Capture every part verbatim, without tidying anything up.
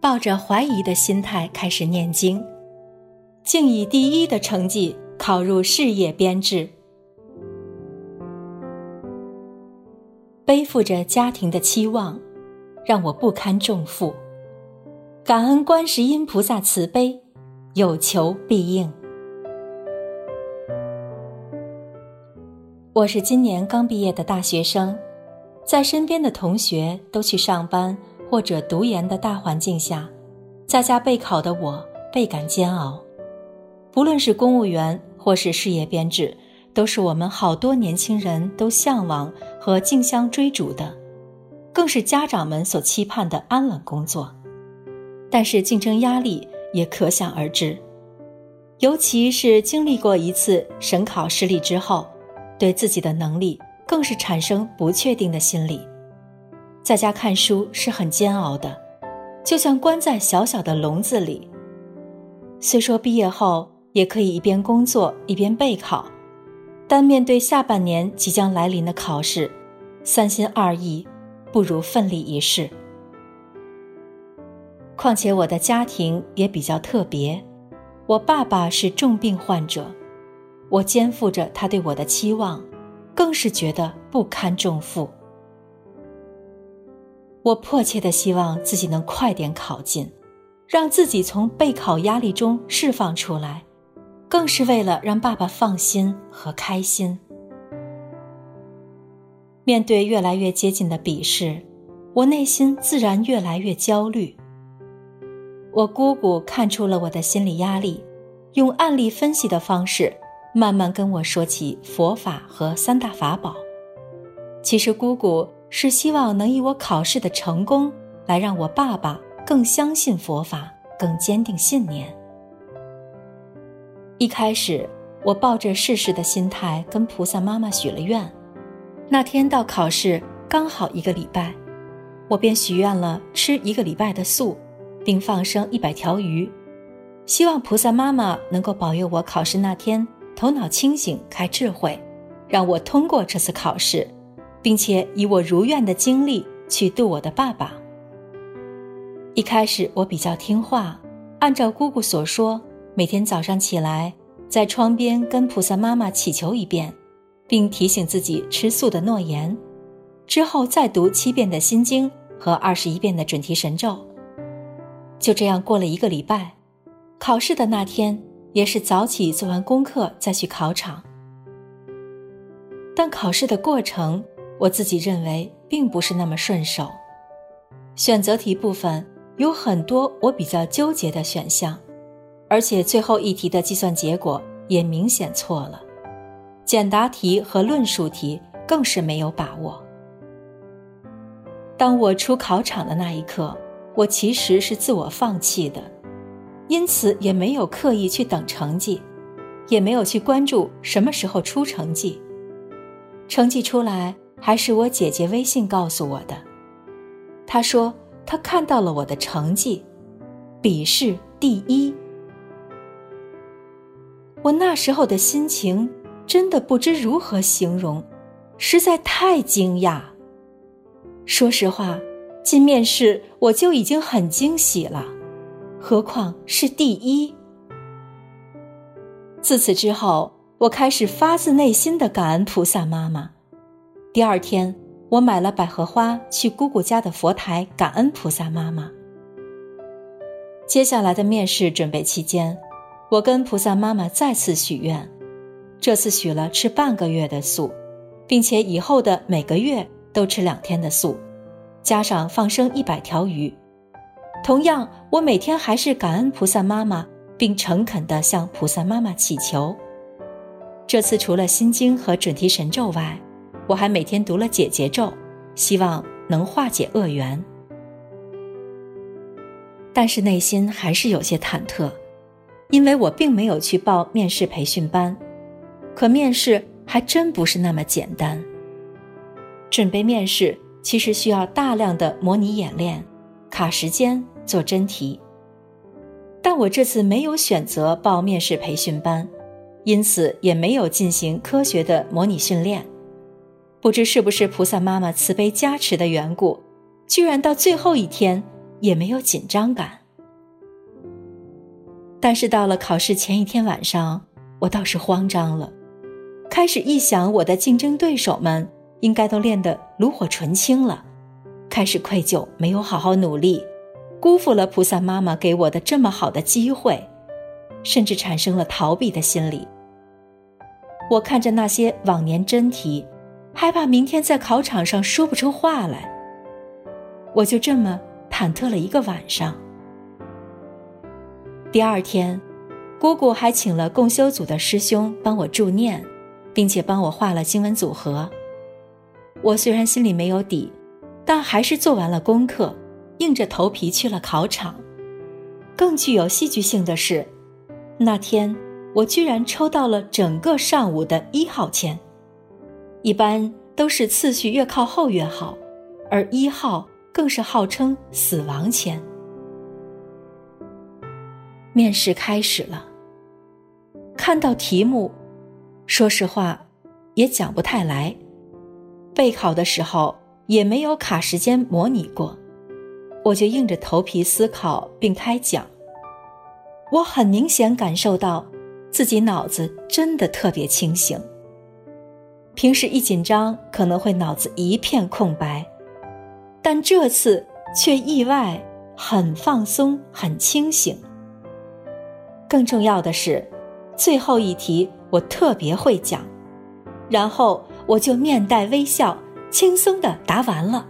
抱着怀疑的心态开始念经，竟以第一的成绩考入事业编制。背负着家庭的期望，让我不堪重负。感恩观世音菩萨慈悲，有求必应。我是今年刚毕业的大学生，在身边的同学都去上班或者读研的大环境下，在家备考的我倍感煎熬。不论是公务员或是事业编制，都是我们好多年轻人都向往和竞相追逐的，更是家长们所期盼的安稳工作。但是竞争压力也可想而知，尤其是经历过一次省考失利之后，对自己的能力更是产生不确定的心理。在家看书是很煎熬的，就像关在小小的笼子里。虽说毕业后也可以一边工作一边备考，但面对下半年即将来临的考试，三心二意，不如奋力一试。况且我的家庭也比较特别，我爸爸是重病患者，我肩负着他对我的期望，更是觉得不堪重负。我迫切地希望自己能快点考进，让自己从备考压力中释放出来，更是为了让爸爸放心和开心。面对越来越接近的笔试，我内心自然越来越焦虑。我姑姑看出了我的心理压力，用案例分析的方式慢慢跟我说起佛法和三大法宝。其实姑姑是希望能以我考试的成功来让我爸爸更相信佛法，更坚定信念。一开始我抱着试试的心态跟菩萨妈妈许了愿，那天到考试刚好一个礼拜，我便许愿了吃一个礼拜的素，并放生一百条鱼，希望菩萨妈妈能够保佑我考试那天头脑清醒开智慧，让我通过这次考试，并且以我如愿的经历去度我的爸爸。一开始我比较听话，按照姑姑所说，每天早上起来在窗边跟菩萨妈妈祈求一遍，并提醒自己吃素的诺言，之后再读七遍的心经和二十一遍的准提神咒。就这样过了一个礼拜，考试的那天也是早起做完功课再去考场。但考试的过程我自己认为并不是那么顺手，选择题部分有很多我比较纠结的选项，而且最后一题的计算结果也明显错了，简答题和论述题更是没有把握。当我出考场的那一刻，我其实是自我放弃的，因此也没有刻意去等成绩，也没有去关注什么时候出成绩。成绩出来还是我姐姐微信告诉我的，她说她看到了我的成绩，笔试第一。我那时候的心情真的不知如何形容，实在太惊讶。说实话，进面试我就已经很惊喜了，何况是第一。自此之后，我开始发自内心的感恩菩萨妈妈。第二天，我买了百合花去姑姑家的佛台感恩菩萨妈妈。接下来的面试准备期间，我跟菩萨妈妈再次许愿，这次许了吃半个月的素，并且以后的每个月都吃两天的素，加上放生一百条鱼。同样，我每天还是感恩菩萨妈妈，并诚恳地向菩萨妈妈祈求。这次除了心经和准提神咒外，我还每天读了解结咒，希望能化解恶缘。但是内心还是有些忐忑，因为我并没有去报面试培训班，可面试还真不是那么简单。准备面试其实需要大量的模拟演练，卡时间做真题。但我这次没有选择报面试培训班，因此也没有进行科学的模拟训练。不知是不是菩萨妈妈慈悲加持的缘故，居然到最后一天也没有紧张感。但是到了考试前一天晚上，我倒是慌张了，开始一想我的竞争对手们应该都练得炉火纯青了，开始愧疚没有好好努力，辜负了菩萨妈妈给我的这么好的机会，甚至产生了逃避的心理。我看着那些往年真题，害怕明天在考场上说不出话来，我就这么忐忑了一个晚上。第二天，姑姑还请了共修组的师兄帮我助念，并且帮我画了经文组合。我虽然心里没有底，但还是做完了功课，硬着头皮去了考场。更具有戏剧性的是，那天我居然抽到了整个上午的一号签。一般都是次序越靠后越好，而一号更是号称死亡签。面试开始了，看到题目，说实话也讲不太来，备考的时候也没有卡时间模拟过，我就硬着头皮思考并开讲。我很明显感受到自己脑子真的特别清醒，平时一紧张可能会脑子一片空白，但这次却意外很放松很清醒。更重要的是，最后一题我特别会讲，然后我就面带微笑轻松地答完了。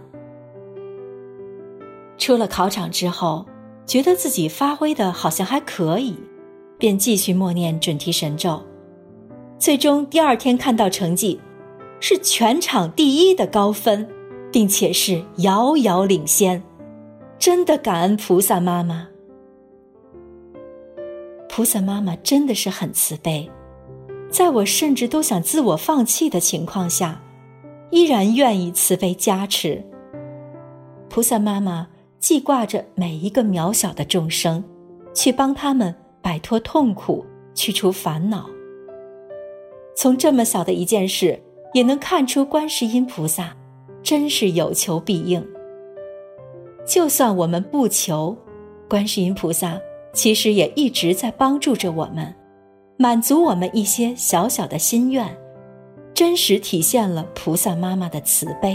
出了考场之后，觉得自己发挥的好像还可以，便继续默念准提神咒。最终第二天看到成绩，是全场第一的高分，并且是遥遥领先，真的感恩菩萨妈妈。菩萨妈妈真的是很慈悲，在我甚至都想自我放弃的情况下，依然愿意慈悲加持。菩萨妈妈记挂着每一个渺小的众生，去帮他们摆脱痛苦，去除烦恼。从这么小的一件事，也能看出观世音菩萨真是有求必应。就算我们不求，观世音菩萨其实也一直在帮助着我们，满足我们一些小小的心愿，真实体现了菩萨妈妈的慈悲。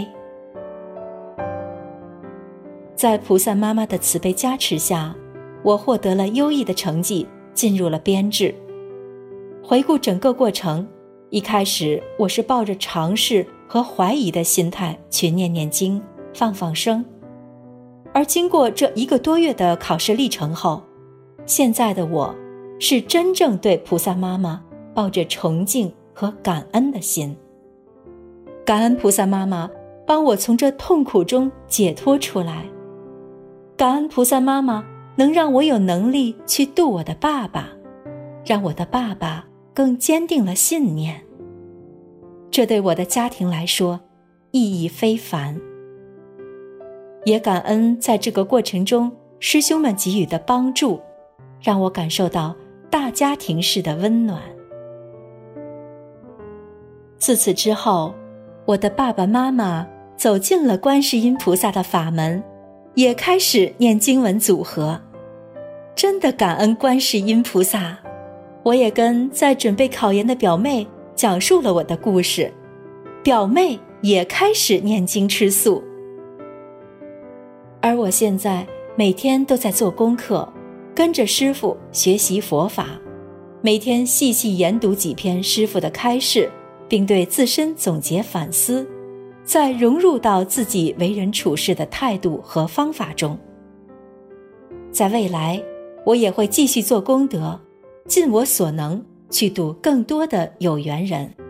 在菩萨妈妈的慈悲加持下，我获得了优异的成绩，进入了编制。回顾整个过程，一开始我是抱着尝试和怀疑的心态去念念经放放生，而经过这一个多月的考试历程后，现在的我是真正对菩萨妈妈抱着崇敬和感恩的心。感恩菩萨妈妈帮我从这痛苦中解脱出来，感恩菩萨妈妈能让我有能力去度我的爸爸，让我的爸爸更坚定了信念。这对我的家庭来说意义非凡。也感恩在这个过程中师兄们给予的帮助，让我感受到大家庭式的温暖。自此之后，我的爸爸妈妈走进了观世音菩萨的法门，也开始念经文组合。真的感恩观世音菩萨，我也跟在准备考研的表妹讲述了我的故事，表妹也开始念经吃素。而我现在每天都在做功课，跟着师父学习佛法，每天细细研读几篇师父的开示，并对自身总结反思，再融入到自己为人处事的态度和方法中。在未来，我也会继续做功德，尽我所能去度更多的有缘人。